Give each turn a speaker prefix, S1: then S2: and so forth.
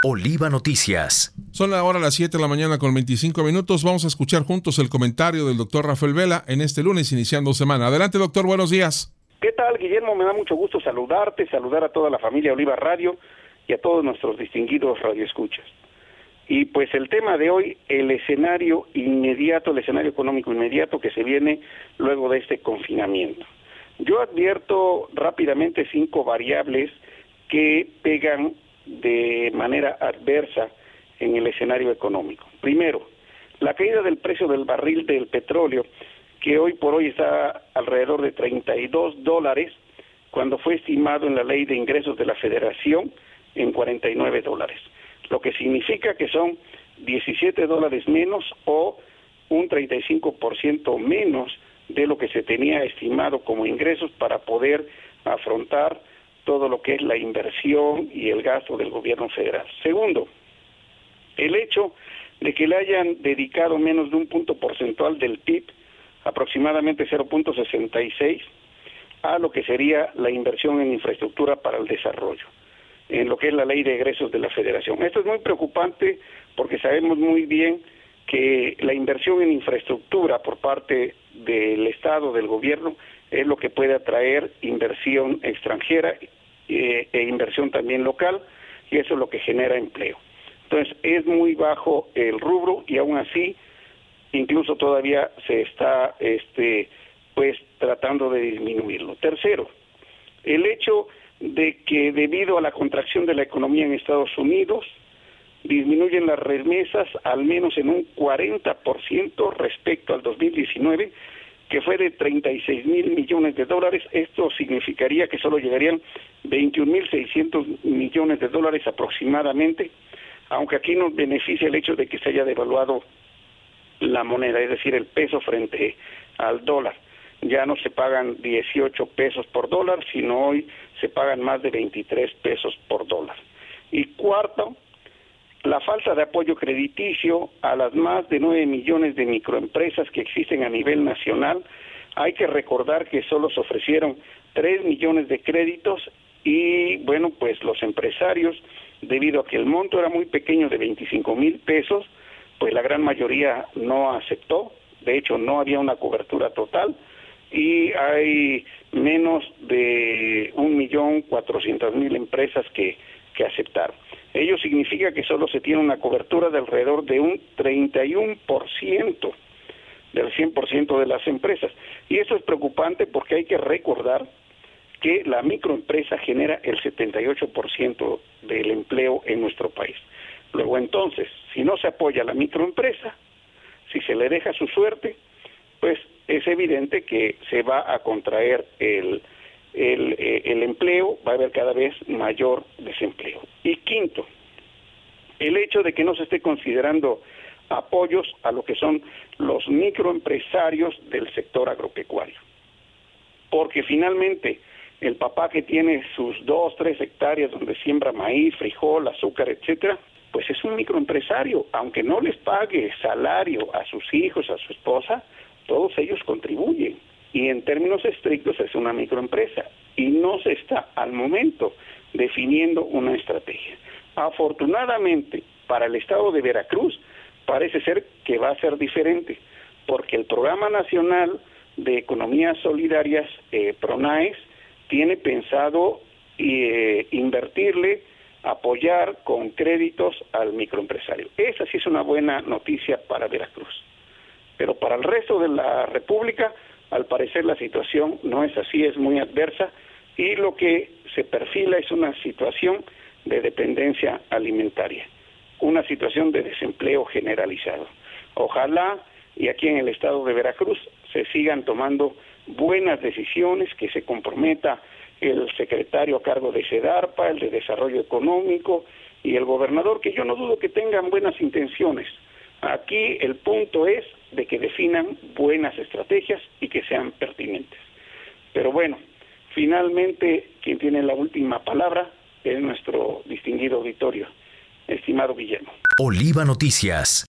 S1: Oliva Noticias.
S2: Son ahora las 7 de la mañana con 25 minutos. Vamos a escuchar juntos el comentario del doctor Rafael Vela en este lunes, iniciando semana. Adelante, doctor, buenos días.
S3: ¿Qué tal, Guillermo? Me da mucho gusto saludarte, saludar a toda la familia Oliva Radio y a todos nuestros distinguidos radioescuchas. Y pues el tema de hoy, el escenario inmediato, el escenario económico inmediato que se viene luego de este confinamiento. Yo advierto rápidamente 5 variables que pegan de manera adversa en el escenario económico. Primero, la caída del precio del barril del petróleo, que hoy por hoy está alrededor de $32, cuando fue estimado en la Ley de Ingresos de la Federación en $49, lo que significa que son $17 menos o un 35% menos de lo que se tenía estimado como ingresos para poder afrontar todo lo que es la inversión y el gasto del gobierno federal. Segundo, el hecho de que le hayan dedicado menos de un punto porcentual del PIB, aproximadamente 0.66, a lo que sería la inversión en infraestructura para el desarrollo, en lo que es la Ley de Egresos de la Federación. Esto es muy preocupante porque sabemos muy bien que la inversión en infraestructura por parte del Estado, del gobierno, es lo que puede atraer inversión extranjera e inversión también local, y eso es lo que genera empleo. Entonces, es muy bajo el rubro y aún así, incluso todavía se está pues tratando de disminuirlo. Tercero, el hecho de que debido a la contracción de la economía en Estados Unidos, disminuyen las remesas al menos en un 40% respecto al 2019, que fue de $36 mil millones. Esto significaría que solo llegarían 21.600 millones de dólares aproximadamente, aunque aquí nos beneficia el hecho de que se haya devaluado la moneda, es decir, el peso frente al dólar. Ya no se pagan 18 pesos por dólar, sino hoy se pagan más de 23 pesos por dólar. Y cuarto, la falta de apoyo crediticio a las más de 9 millones de microempresas que existen a nivel nacional. Hay que recordar que solo se ofrecieron 3 millones de créditos y, bueno, pues los empresarios, debido a que el monto era muy pequeño de 25,000 pesos, pues la gran mayoría no aceptó. De hecho, no había una cobertura total y hay menos de 1.400.000 empresas que aceptaron. Ello significa que solo se tiene una cobertura de alrededor de un 31% del 100% de las empresas. Y eso es preocupante porque hay que recordar que la microempresa genera el 78% del empleo en nuestro país. Luego entonces, si no se apoya a la microempresa, si se le deja su suerte, pues es evidente que se va a contraer el empleo, va a haber cada vez mayor desempleo. Y quinto, el hecho de que no se esté considerando apoyos a lo que son los microempresarios del sector agropecuario. Porque finalmente el papá que tiene sus 2, 3 hectáreas donde siembra maíz, frijol, azúcar, etcétera, pues es un microempresario, aunque no les pague salario a sus hijos, a su esposa, todos ellos contribuyen. Y en términos estrictos es una microempresa y no se está al momento definiendo una estrategia. Afortunadamente para el estado de Veracruz parece ser que va a ser diferente, porque el Programa Nacional de Economías Solidarias, PRONAES, tiene pensado invertirle, apoyar con créditos al microempresario. Esa sí es una buena noticia para Veracruz. Pero para el resto de la República, al parecer la situación no es así, es muy adversa y lo que se perfila es una situación de dependencia alimentaria, una situación de desempleo generalizado. Ojalá y aquí en el estado de Veracruz se sigan tomando buenas decisiones, que se comprometa el secretario a cargo de SEDARPA, el de Desarrollo Económico y el gobernador, que yo no dudo que tengan buenas intenciones. Aquí el punto es de que definan buenas estrategias y que sean pertinentes. Pero bueno, finalmente quien tiene la última palabra es nuestro distinguido auditorio, estimado Guillermo.
S1: Oliva Noticias.